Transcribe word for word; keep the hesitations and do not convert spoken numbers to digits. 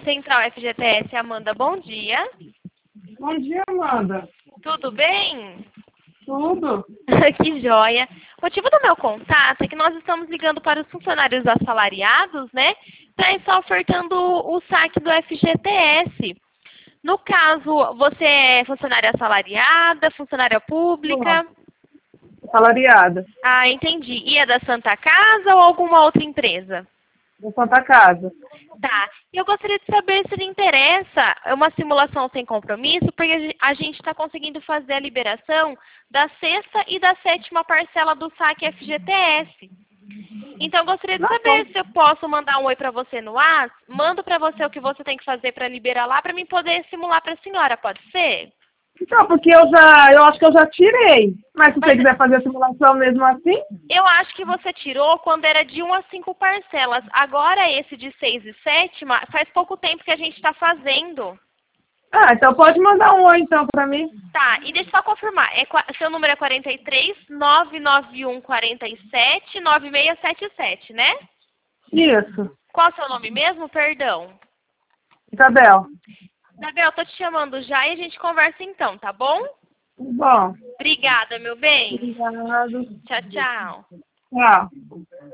Central F G T S, Amanda, bom dia. Bom dia, Amanda. Tudo bem? Tudo. Que joia. O motivo do meu contato é que nós estamos ligando para os funcionários assalariados, né? Para estar ofertando o saque do F G T S. No caso, você é funcionária assalariada, funcionária pública? Assalariada. Ah, entendi. E é da Santa Casa ou alguma outra empresa? Da Santa Casa. Tá. E eu gostaria de saber se lhe interessa uma simulação sem compromisso, porque a gente está conseguindo fazer a liberação da sexta e da sétima parcela do saque F G T S. Então, eu gostaria de saber se eu posso mandar um oi para você no WhatsApp. Mando para você o que você tem que fazer para liberar lá, para mim poder simular para a senhora, pode ser? Então, porque eu já, eu acho que eu já tirei. Mas se Mas você quiser fazer a simulação mesmo assim, eu acho que você tirou quando era de um a cinco parcelas. Agora esse de seis e sétima, faz pouco tempo que a gente está fazendo. ah, então pode mandar um oi então pra mim. Tá, e deixa eu só confirmar. É, seu número é quarenta e três, nove nove um, quarenta e sete, nove seis sete sete, né? Isso. Qual é o seu nome mesmo? Perdão. Isabel. Isabel, tô te chamando já e a gente conversa então, tá bom? Bom. Obrigada, meu bem. Obrigado. Tchau, tchau. Tchau.